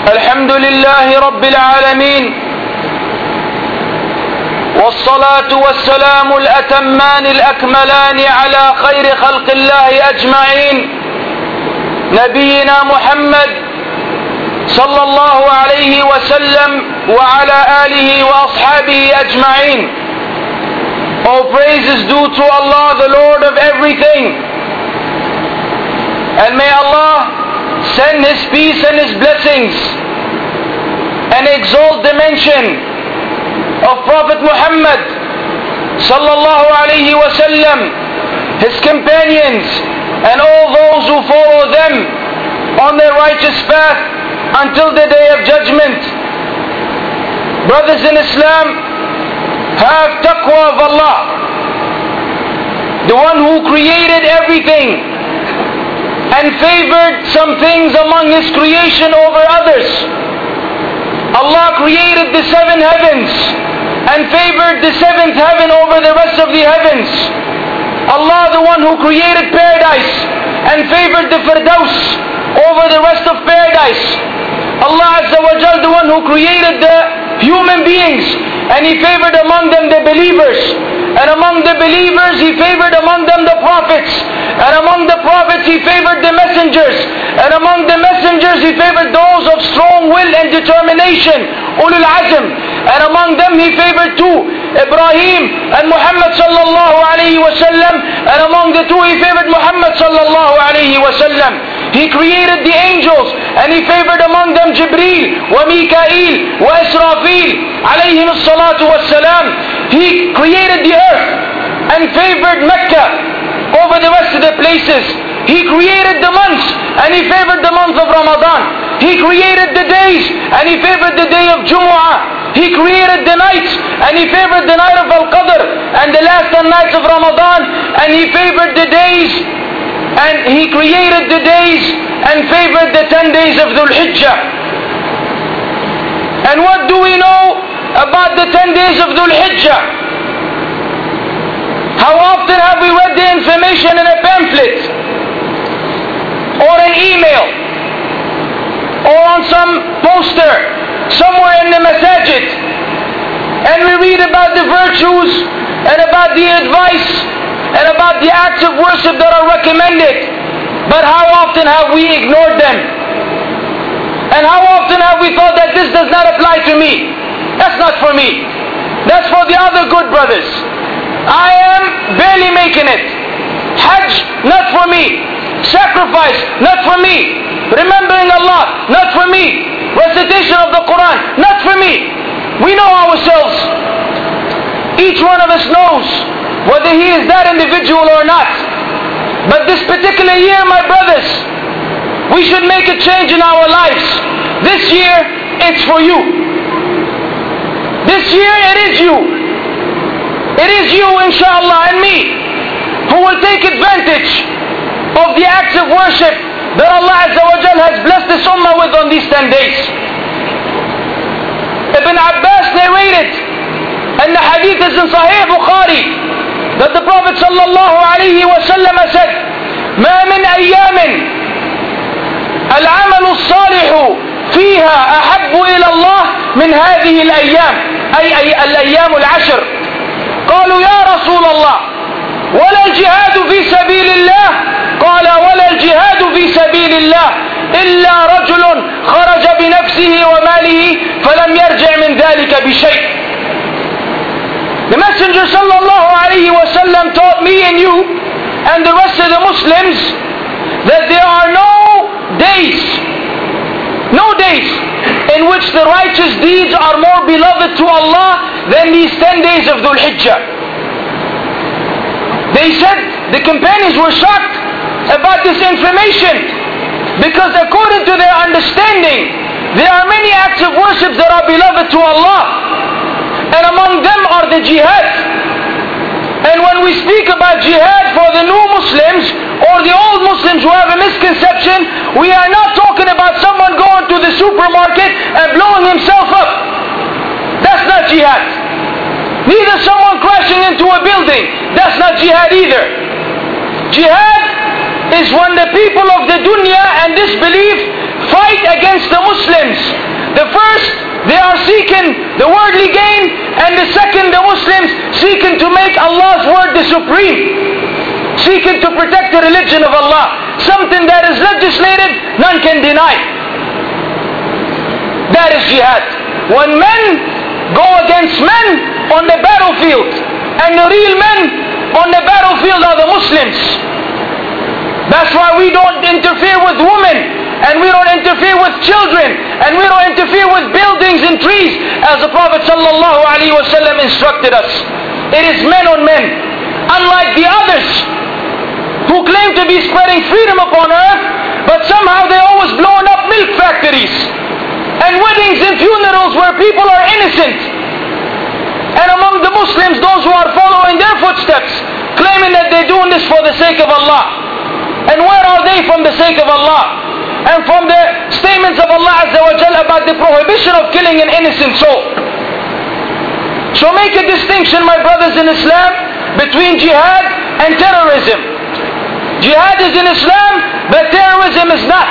الحمد لله رب العالمين، والصلاة والسلام الأتمان الأكملان على خير خلق الله أجمعين، نبينا محمد صلى الله عليه وسلم وعلى آله وأصحابه أجمعين. All praise is due to Allah, the Lord of everything, and may Allah send His peace and His blessings and exalt the mention of Prophet Muhammad sallallahu alaihi wasallam, his companions, and all those who follow them on their righteous path until the day of judgment. Brothers in Islam, have taqwa of Allah, the one who created everything and favored some things among His creation over others. Allah created the seven heavens and favored the seventh heaven over the rest of the heavens. Allah, the one who created paradise and favored the Firdaus over the rest of paradise. Allah Azza wa Jal, the one who created the human beings and He favored among them the believers, and among the believers He favored among them the prophets, and among the prophets He favored the messengers, and among the messengers He favored those of strong will and determination, ulul azm, and among them He favored two, Ibrahim and Muhammad sallallahu alayhi wa sallam, and among the two He favored Muhammad sallallahu alayhi wa sallam. He created the angels and He favored among them Jibreel wa Mikail wa Israfil alayhim as-salatu was-salam. He created the earth and favored Mecca over the rest of the places. He created the months and He favored the month of Ramadan. He created the days and He favored the day of Jumu'ah. He created the nights and He favored the night of Al-Qadr and the last 10 nights of Ramadan, and He favored the days, and He created the days and favored the 10 days of Dhul Hijjah. And what do we know about the 10 days of Dhul Hijjah? How often have we read the information in a pamphlet or an email or on some poster somewhere in the masajid, and we read about the virtues and about the advice and about the acts of worship that are recommended, but how often have we ignored them? And how often have we thought that this does not apply to me? That's not for me. That's for the other good brothers. I am barely making it. Hajj, not for me. Sacrifice, not for me. Remembering Allah, not for me. Recitation of the Quran, not for me. We know ourselves. Each one of us knows whether he is that individual or not. But this particular year, my brothers, we should make a change in our lives. This year, it's for you. This year, it is you. It is you, inshallah, and me, who will take advantage of the acts of worship that Allah Azza wa Jal has blessed this ummah with on these 10 days. Ibn Abbas narrated, and the hadith is in Sahih Bukhari, that the Prophet sallallahu alayhi wa sallam said, ما من أيام العمل الصالح فيها أحب إلى الله من هذه الأيام، أي الأيام العشر. قالوا يا رسول الله ولا الجهاد في سبيل الله؟ قال ولا الجهاد في سبيل الله إلا رجل خرج بنفسه وماله فلم يرجع من ذلك بشيء. The Messenger sallallahu alayhi wa sallam taught me and you and the rest of the Muslims that there are no days in which the righteous deeds are more beloved to Allah than these 10 days of Dhul Hijjah. They said, the companions were shocked about this information, because according to their understanding, there are many acts of worship that are beloved to Allah, and among them are the jihad. And when we speak about jihad for the new Muslims or the old Muslims who have a misconception, we are not talking about someone going to the supermarket and blowing himself up. That's not jihad. Neither someone crashing into a building. That's not jihad either. Jihad is when the people of the dunya and disbelief fight against the Muslims And the second, the Muslims seeking to make Allah's word the supreme, seeking to protect the religion of Allah. Something that is legislated, none can deny. That is jihad. When men go against men on the battlefield, and the real men on the battlefield are the Muslims. That's why we don't interfere with women, and we don't interfere with children, and we don't interfere with buildings and trees, as the Prophet ﷺ instructed us. It is men on men. Unlike the others who claim to be spreading freedom upon earth, but somehow they're always blowing up milk factories and weddings and funerals where people are innocent. And among the Muslims, those who are following their footsteps, claiming that they're doing this for the sake of Allah. And where are they from the sake of Allah? And from the statements of Allah Azza wa Jalla about the prohibition of killing an innocent soul. So make a distinction, my brothers in Islam, between jihad and terrorism. Jihad is in Islam, but terrorism is not.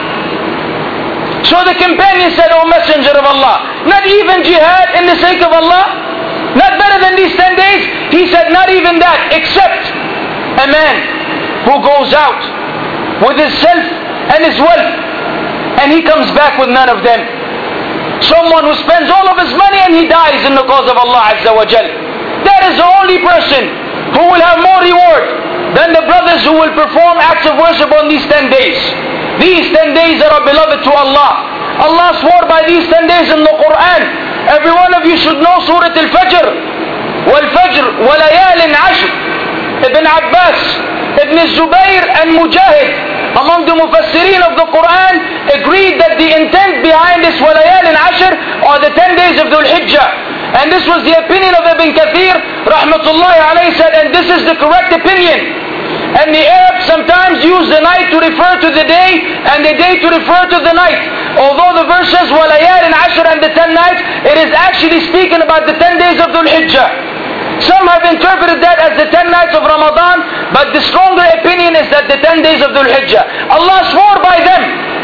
So the companion said, O Messenger of Allah, not even jihad in the sake of Allah? Not better than these 10 days? He said, not even that, except a man who goes out with his self and his wealth, and he comes back with none of them. Someone who spends all of his money and he dies in the cause of Allah Azza wa Jal. That is the only person who will have more reward than the brothers who will perform acts of worship on these 10 days. These 10 days that are beloved to Allah. Allah swore by these 10 days in the Quran. Every one of you should know Surah Al-Fajr. Wal-Fajr, wa-layalin ashr. Ibn Abbas, Ibn Zubayr and Mujahid, among the Mufassirin of the Quran, agreed that the intent behind this wa-layalin ashr are the 10 days of Dhul Hijjah. And this was the opinion of Ibn Kathir, rahmatullahi alayhi, said, and this is the correct opinion. And the Arabs sometimes use the night to refer to the day, and the day to refer to the night. Although the verse says وَلَيَالٍ عَشْرٍ and the 10 nights, it is actually speaking about the 10 days of Dhul Hijjah. Some have interpreted that as the 10 nights of Ramadan, but the stronger opinion is that the 10 days of Dhul Hijjah. Allah swore by them.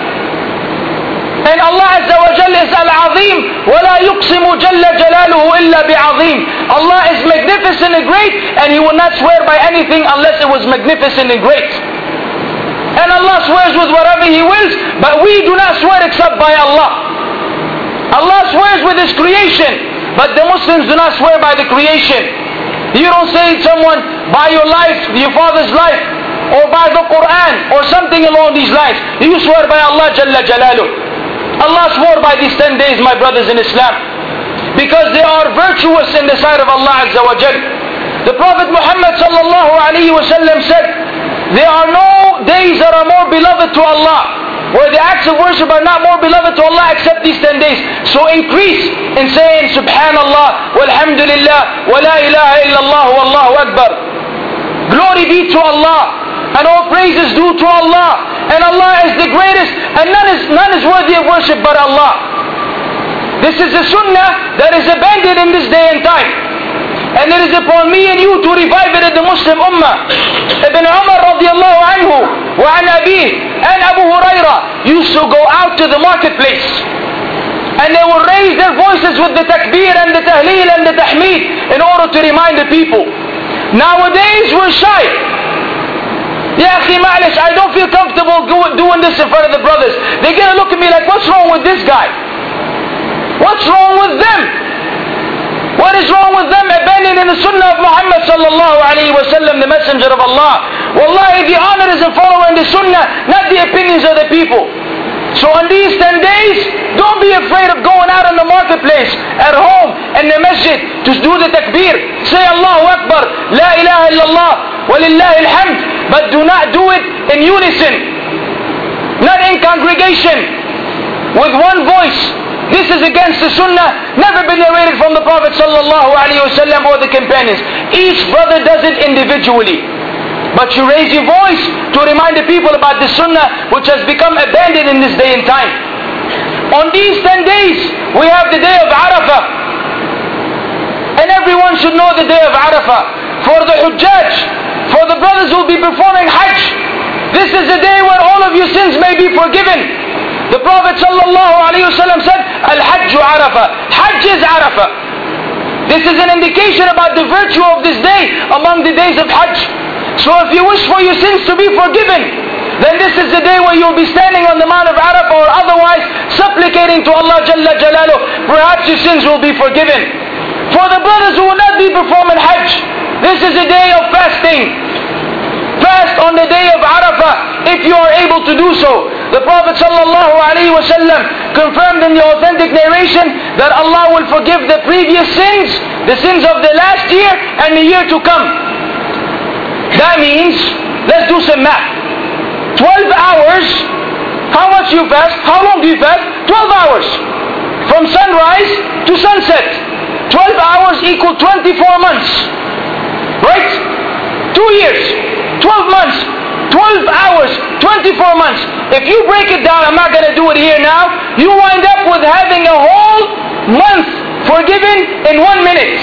And Allah Azza wa Jalla is Al-Azim, وَلَا يُقْسِمُ جَلَّ جَلَالُهُ إِلَّا بِعَظِيمٍ. Allah is magnificent and great, and He will not swear by anything unless it was magnificent and great. And Allah swears with whatever He wills, but we do not swear except by Allah. Allah swears with His creation, but the Muslims do not swear by the creation. You don't say to someone, by your life, your father's life, or by the Quran, or something along these lines. You swear by Allah Jalla Jalaluh. Allah swore by these 10 days, my brothers in Islam, because they are virtuous in the sight of Allah Azza wa Jal. The Prophet Muhammad sallallahu alayhi wa sallam said, there are no days that are more beloved to Allah, where the acts of worship are not more beloved to Allah except these 10 days. So increase in saying Subhanallah, Walhamdulillah, Wa la ilaha illallah, Wallahu Akbar. Glory be to Allah, and all praise is due to Allah, and Allah is the greatest, and none is worthy of worship but Allah. This is a sunnah that is abandoned in this day and time, and it is upon me and you to revive it in the Muslim Ummah. Ibn Umar radiallahu anhu wa an Abih and Abu Hurairah used to go out to the marketplace, and they would raise their voices with the takbir and the tahleel and the tahmeed in order to remind the people. Nowadays we're shy. Ya akhi ma'lish, I don't feel comfortable doing this in front of the brothers. They're going to look at me like, what's wrong with this guy? What's wrong with them? What is wrong with them abandoning the sunnah of Muhammad sallallahu alayhi wa sallam, the messenger of Allah? Wallahi, the honor is in following the sunnah, not the opinions of the people. So on these 10 days, don't be afraid of going out in the marketplace, at home, in the masjid, to do the takbir. Say Allahu Akbar, La ilaha illallah, walillahi alhamd, but do not do it in unison, not in congregation, with one voice. This is against the sunnah, never been narrated from the Prophet sallallahu alaihi wasallam or the companions. Each brother does it individually. But you raise your voice to remind the people about the sunnah which has become abandoned in this day and time. On these 10 days, we have the day of Arafah. And everyone should know the day of Arafah. For the Hujjaj, for the brothers who will be performing Hajj, this is the day where all of your sins may be forgiven. The Prophet sallallahu alaihi wasallam said, Al-Hajju Arafah. Hajj is Arafah. This is an indication about the virtue of this day among the days of Hajj. So if you wish for your sins to be forgiven, then this is the day where you'll be standing on the Mount of Arafah or otherwise supplicating to Allah Jalla Jalaluh. Perhaps your sins will be forgiven. For the brothers who will not be performing Hajj, this is a day of fasting. Fast on the day of Arafah if you are able to do so. The Prophet ﷺ confirmed in the authentic narration that Allah will forgive the previous sins, the sins of the last year and the year to come. That means, let's do some math. 12 hours, how much you fast? How long do you fast? 12 hours. From sunrise to sunset. 12 hours equal 24 months. Right? 2 years. 12 months, 12 hours, 24 months. If you break it down, I'm not going to do it here now, you wind up with having a whole month forgiven in 1 minute.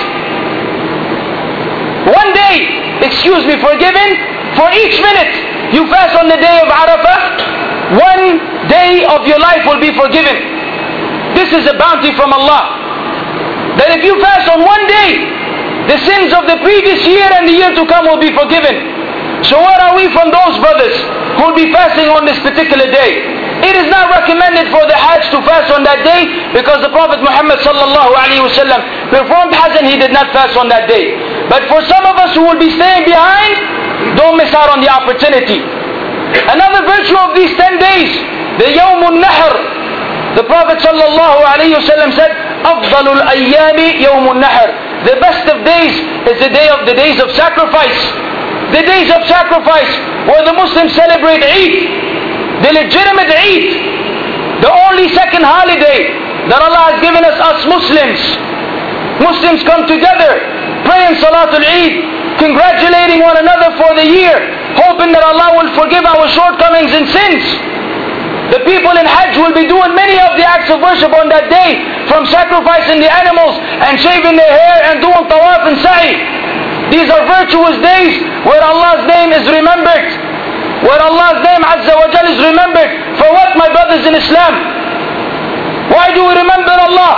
1 day, forgiven for each minute you fast on the day of Arafah. 1 day of your life will be forgiven. This is a bounty from Allah. That if you fast on 1 day, the sins of the previous year and the year to come will be forgiven. So what are we from those brothers who will be fasting on this particular day? It is not recommended for the Hajj to fast on that day because the Prophet Muhammad sallallahu alaihi wasallam performed Hajj and he did not fast on that day. But for some of us who will be staying behind, don't miss out on the opportunity. Another virtue of these 10 days, the Yawmun Nahr. The Prophet sallallahu alaihi wasallam said, "Afdalul ayyami Yawmun Nahr." The best of days is the days of sacrifice. The days of sacrifice where the Muslims celebrate Eid, the legitimate Eid, the only second holiday that Allah has given us Muslims. Muslims come together, praying Salatul Eid, congratulating one another for the year, hoping that Allah will forgive our shortcomings and sins. The people in Hajj will be doing many of the acts of worship on that day, from sacrificing the animals and shaving their hair and doing tawaf and sa'i. These are virtuous days where Allah's name is remembered. Where Allah's name Azza wa Jal is remembered. For what, my brothers in Islam? Why do we remember Allah?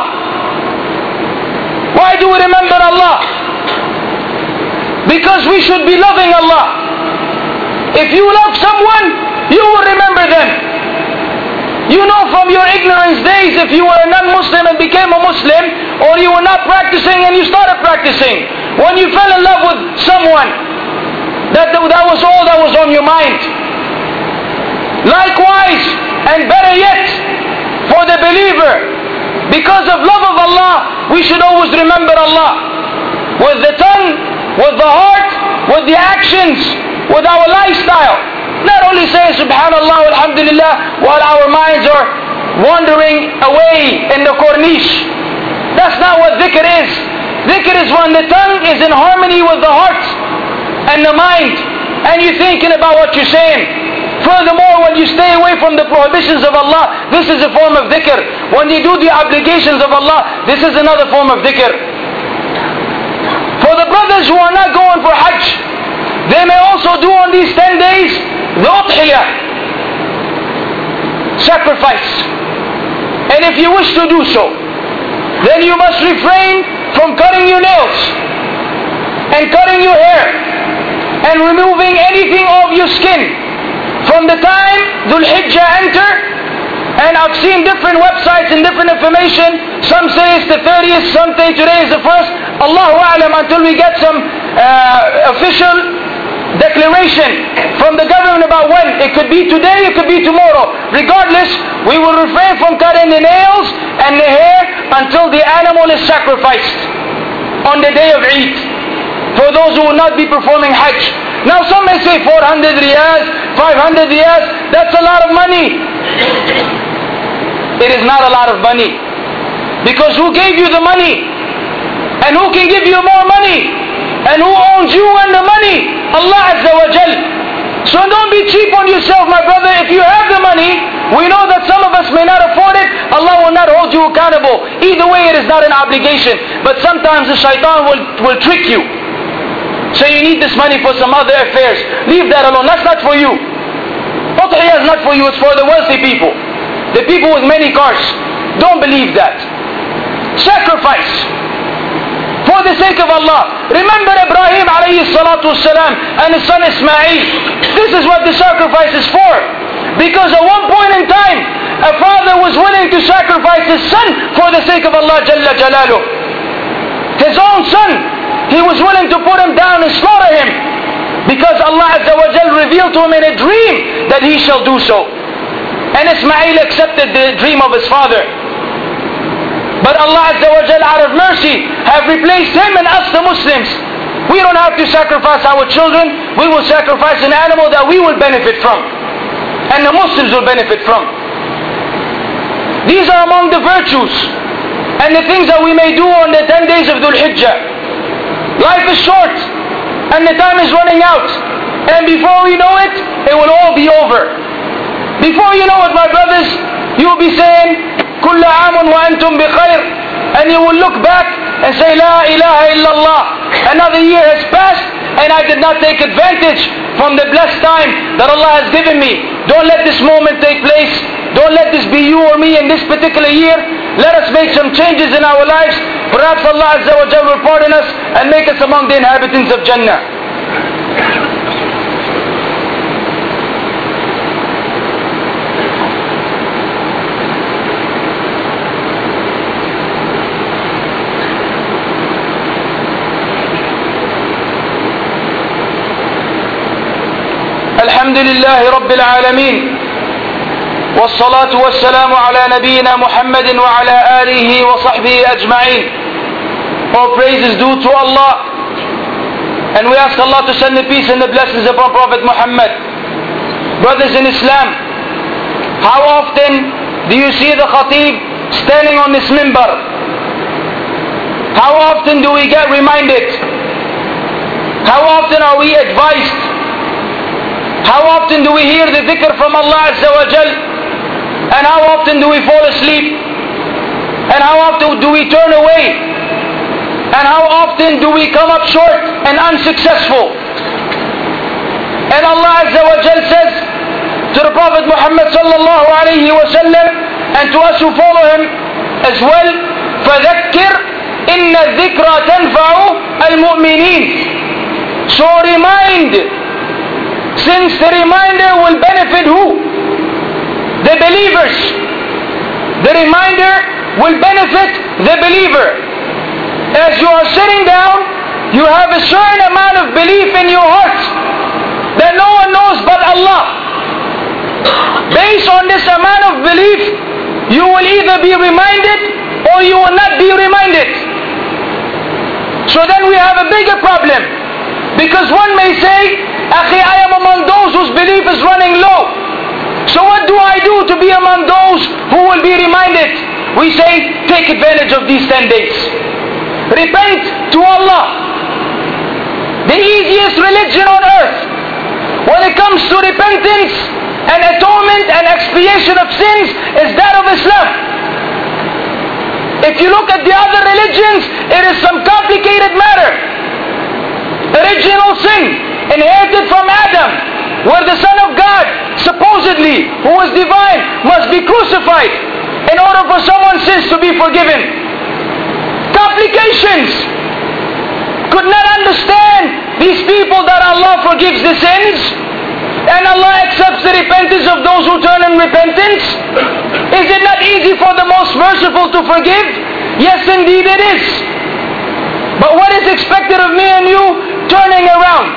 Why do we remember Allah? Because we should be loving Allah. If you love someone, you will remember them. You know from your ignorance days, if you were a non-Muslim and became a Muslim, or you were not practicing and you started practicing, when you fell in love with someone, that was all that was on your mind. Likewise, and better yet, for the believer, because of love of Allah, we should always remember Allah. With the tongue, with the heart, with the actions, with our lifestyle. Not only say Subhanallah, Alhamdulillah, while our minds are wandering away in the corniche. That's not what dhikr is. Dhikr is when the tongue is in harmony with the heart and the mind, and you're thinking about what you're saying. Furthermore, when you stay away from the prohibitions of Allah, this is a form of dhikr. When you do the obligations of Allah, this is another form of dhikr. For the brothers who are not going for Hajj, they may also do on these 10 days the udhiyah, sacrifice. And if you wish to do so, then you must refrain from cutting your nails and cutting your hair and removing anything off your skin from the time Dhul Hijjah enter. And I've seen different websites and different information. Some say it's the 30th, some say today is the 1st. Allahu A'lam, until we get some official declaration from the government about when. It could be today, it could be tomorrow. Regardless, we will refrain from cutting the nails and the hair until the animal is sacrificed on the day of Eid. For those who will not be performing Hajj. Now some may say 400 riyals, 500 riyals, that's a lot of money. It is not a lot of money. Because who gave you the money? And who can give you more money? And who owns you and the money? Allah Azza wa Jal. So don't be cheap on yourself, my brother. If you have the money, we know that some of us may not afford it. Allah will not hold you accountable. Either way, it is not an obligation. But sometimes the shaitan will trick you. So you need this money for some other affairs. Leave that alone. That's not for you. Udhiyah is not for you. It's for the wealthy people. The people with many cars. Don't believe that. Sacrifice. For for the sake of Allah. Remember Ibrahim alayhi salatu wasalam and his son Ismail. This is what the sacrifice is for. Because at one point in time, a father was willing to sacrifice his son for the sake of Allah Jalla Jalaluh. His own son, he was willing to put him down and slaughter him. Because Allah Azza wa Jal revealed to him in a dream that he shall do so. And Ismail accepted the dream of his father. But Allah Azza wa Jal, out of mercy, have replaced him and us the Muslims. We don't have to sacrifice our children. We will sacrifice an animal that we will benefit from. And the Muslims will benefit from. These are among the virtues and the things that we may do on the 10 days of Dhul Hijjah. Life is short and the time is running out. And before we know it, it will all be over. Before you know it, my brothers, you will be saying, كل عام وأنتم بخير, and you will look back and say, La ilaha illallah. Another year has passed and I did not take advantage from the blessed time that Allah has given me. Don't let this moment take place. Don't let this be you or me in this particular year. Let us make some changes in our lives. Perhaps Allah Azza wa Jalla will pardon us and make us among the inhabitants of Jannah. الحمد لله رب العالمين والصلاة والسلام على نبينا محمد وعلى آله وصحبه أجمعين. All praise is due to Allah, and we ask Allah to send the peace and the blessings upon Prophet Muhammad. Brothers in Islam, how often do you see the khatib standing on this minbar? How often do we get reminded? How often are we advised? How often do we hear the dhikr from Allah Azza wa Jal? And how often do we fall asleep? And how often do we turn away? And how often do we come up short and unsuccessful? And Allah Azza wa Jal says to the Prophet Muhammad sallallahu alayhi wa sallam, and to us who follow him as well, فَذَكِّرْ إِنَّ الذِّكْرَ تَنْفَعُ الْمُؤْمِنِينَ. So remind, since the reminder will benefit who? The believers. The reminder will benefit the believer. As you are sitting down, you have a certain amount of belief in your heart that no one knows but Allah. Based on this amount of belief, you will either be reminded or you will not be reminded. So then we have a bigger problem. Because one may say, Akhi, I am among those whose belief is running low. So what do I do to be among those who will be reminded? We say, take advantage of these 10 days. Repent to Allah. The easiest religion on earth when it comes to repentance and atonement and expiation of sins is that of Islam. If you look at the other religions, it is some complicated matter. Original sin inherited from Adam, where the Son of God, supposedly, who was divine, must be crucified in order for someone's sins to be forgiven. Complications. Could not understand these people that Allah forgives the sins and Allah accepts the repentance of those who turn in repentance. Is it not easy for the most merciful to forgive? Yes, indeed it is. But what is expected of me and you? Turning around.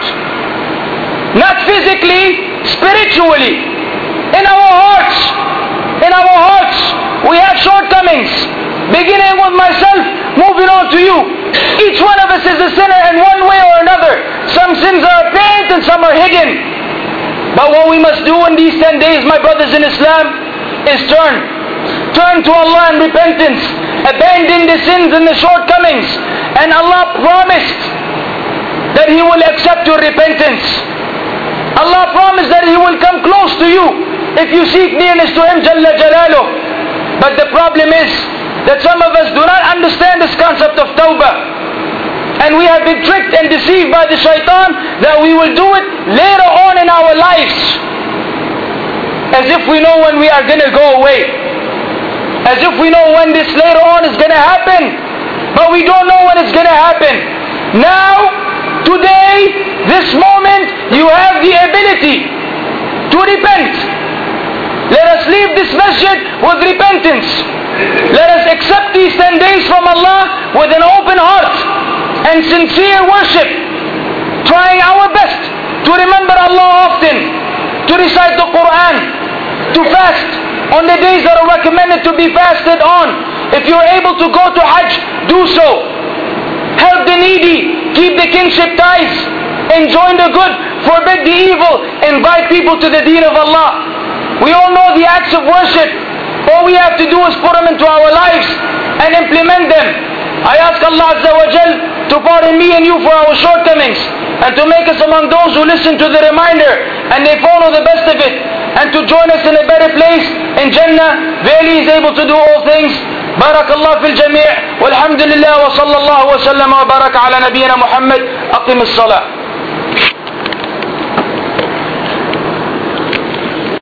Not physically, spiritually. In our hearts. In our hearts, we have shortcomings. Beginning with myself, moving on to you. Each one of us is a sinner in one way or another. Some sins are apparent and some are hidden. But what we must do in these 10 days, my brothers in Islam, is turn. Turn to Allah in repentance. Abandon the sins and the shortcomings. And Allah promised that He will accept your repentance. Allah promised that He will come close to you if you seek nearness to Him Jalla Jalaluh. But the problem is that some of us do not understand this concept of tawbah. And we have been tricked and deceived by the shaitan that we will do it later on in our lives. As if we know when we are going to go away. As if we know when this later on is going to happen. but we don't know when it's going to happen. Now, today, this moment, you have the ability to repent. Let us leave this masjid with repentance. Let us accept these 10 days from Allah with an open heart and sincere worship, trying our best to remember Allah often, to recite the Quran, to fast on the days that are recommended to be fasted on. If you're able to go to Hajj, do so. Help the needy, keep the kinship ties, enjoin the good, forbid the evil, invite people to the deen of Allah. We all know the acts of worship. All we have to do is put them into our lives and implement them. I ask Allah Azza wa Jal to pardon me and you for our shortcomings, and to make us among those who listen to the reminder and they follow the best of it, and to join us in a better place in Jannah. Verily He is able to do all things. بارك الله في الجميع والحمد لله وصلى الله وسلم وبارك على نبينا محمد. أقم الصلاة.